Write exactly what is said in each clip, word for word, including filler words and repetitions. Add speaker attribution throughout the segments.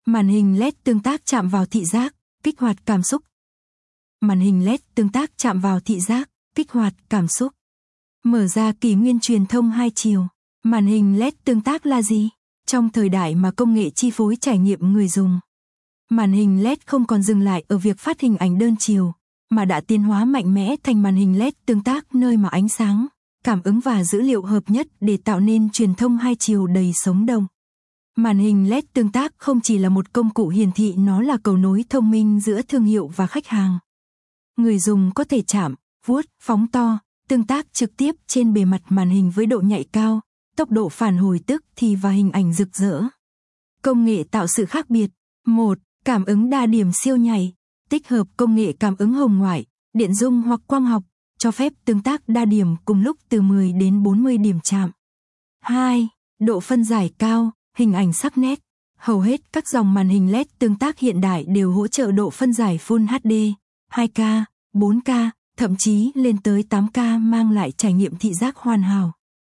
Speaker 1: Màn hình led tương tác chạm vào thị giác, kích hoạt cảm xúc. Màn hình led tương tác chạm vào thị giác, kích hoạt cảm xúc. Mở ra kỷ nguyên truyền thông hai chiều. Màn hình led tương tác là gì? Trong thời đại mà công nghệ chi phối trải nghiệm người dùng, màn hình led không còn dừng lại ở việc phát hình ảnh đơn chiều, mà đã tiến hóa mạnh mẽ thành màn hình led tương tác nơi mà ánh sáng, cảm ứng và dữ liệu hợp nhất để tạo nên truyền thông hai chiều đầy sống động. Màn hình led tương tác không chỉ là một công cụ hiển thị, nó là cầu nối thông minh giữa thương hiệu và khách hàng. Người dùng có thể chạm, vuốt, phóng to, tương tác trực tiếp trên bề mặt màn hình với độ nhạy cao, tốc độ phản hồi tức thì và hình ảnh rực rỡ. Công nghệ tạo sự khác biệt. một. Cảm ứng đa điểm siêu nhạy. Tích hợp công nghệ cảm ứng hồng ngoại, điện dung hoặc quang học, cho phép tương tác đa điểm cùng lúc từ mười đến bốn mươi điểm chạm. hai. Độ phân giải cao, hình ảnh sắc nét. Hầu hết các dòng màn hình led tương tác hiện đại đều hỗ trợ độ phân giải Full hát đê, hai K, bốn K, thậm chí lên tới tám K, mang lại trải nghiệm thị giác hoàn hảo.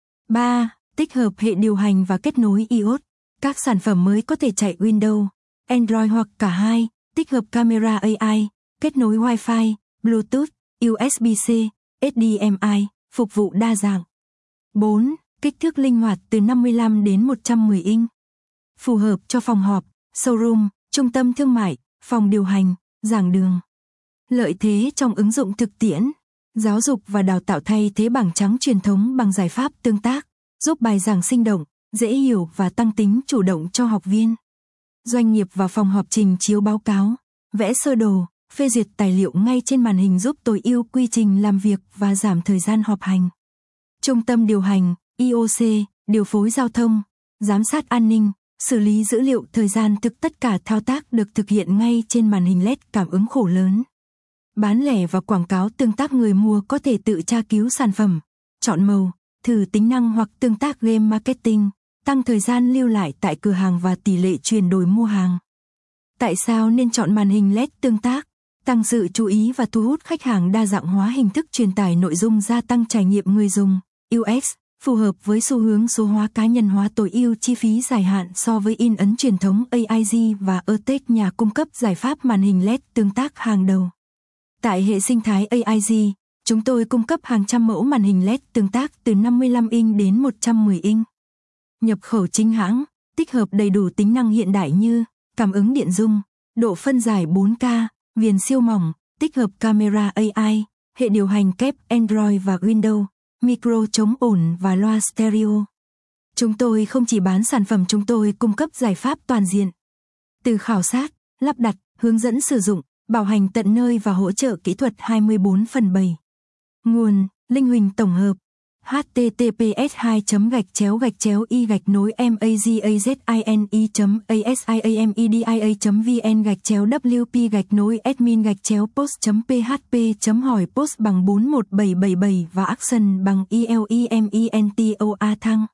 Speaker 1: ba. Tích hợp hệ điều hành và kết nối iOS. Các sản phẩm mới có thể chạy Windows, Android hoặc cả hai, tích hợp camera a i, kết nối Wi-Fi, Bluetooth, u ét bê-C, ếch đi em i, phục vụ đa dạng. bốn. Kích thước linh hoạt từ năm mươi lăm đến một trăm mười inch. Phù hợp cho phòng họp, showroom, trung tâm thương mại, phòng điều hành, giảng đường. Lợi thế trong ứng dụng thực tiễn. Giáo dục và đào tạo thay thế bảng trắng truyền thống bằng giải pháp tương tác, giúp bài giảng sinh động, dễ hiểu và tăng tính chủ động cho học viên. Doanh nghiệp và phòng họp trình chiếu báo cáo, vẽ sơ đồ, phê duyệt tài liệu ngay trên màn hình giúp tối ưu quy trình làm việc và giảm thời gian họp hành. Trung tâm điều hành, i ô xê, điều phối giao thông, giám sát an ninh, xử lý dữ liệu thời gian thực, tất cả thao tác được thực hiện ngay trên màn hình led cảm ứng khổ lớn. Bán lẻ và quảng cáo tương tác, người mua có thể tự tra cứu sản phẩm, chọn màu, thử tính năng hoặc tương tác game marketing, tăng thời gian lưu lại tại cửa hàng và tỷ lệ chuyển đổi mua hàng. Tại sao nên chọn màn hình led tương tác? Tăng sự chú ý và thu hút khách hàng, đa dạng hóa hình thức truyền tải nội dung, gia tăng trải nghiệm người dùng, u ích, phù hợp với xu hướng số hóa, cá nhân hóa, tối ưu chi phí dài hạn so với in ấn truyền thống. a i giê và Ertech, nhà cung cấp giải pháp màn hình led tương tác hàng đầu. Tại hệ sinh thái a i giê, chúng tôi cung cấp hàng trăm mẫu màn hình led tương tác từ năm mươi lăm inch đến một trăm mười inch. Nhập khẩu chính hãng, tích hợp đầy đủ tính năng hiện đại như cảm ứng điện dung, độ phân giải bốn K, viền siêu mỏng, tích hợp camera a i, hệ điều hành kép Android và Windows, micro chống ồn và loa stereo. Chúng tôi không chỉ bán sản phẩm, chúng tôi cung cấp giải pháp toàn diện. Từ khảo sát, lắp đặt, hướng dẫn sử dụng, bảo hành tận nơi và hỗ trợ kỹ thuật hai mươi bốn trên bảy. Nguồn: Linh Huỳnh tổng hợp. h t t p s hai gạch chéo gạch chéo i gạch nối mazazine chấm asiamedia chấm vn gạch chéo wp gạch nối admin gạch chéo post chấm php chấm hỏi post bằng bốn một bảy bảy bảy và action bằng ilemento a thăng.